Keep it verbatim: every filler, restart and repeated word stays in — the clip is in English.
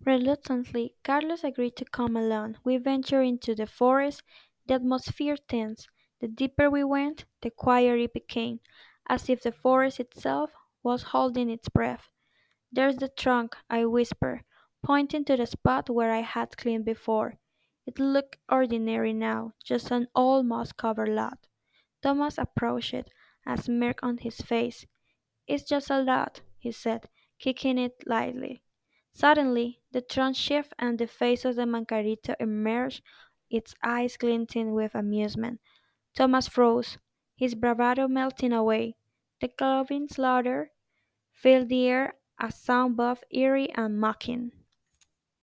Reluctantly, Carlos agreed to come along. We ventured into the forest. The atmosphere tense. The deeper we went, the quieter it became, as if the forest itself was holding its breath. "There's the trunk," I whispered, pointing to the spot where I had climbed before. It looked ordinary now, just an old moss covered log. Thomas approached it, a smirk on his face. "It's just a log," he said, kicking it lightly. Suddenly, the trunk shifted and the face of the Mancarito emerged, its eyes glinting with amusement. Thomas froze, his bravado melting away. The cloven slaughter filled the air, a sound both eerie and mocking.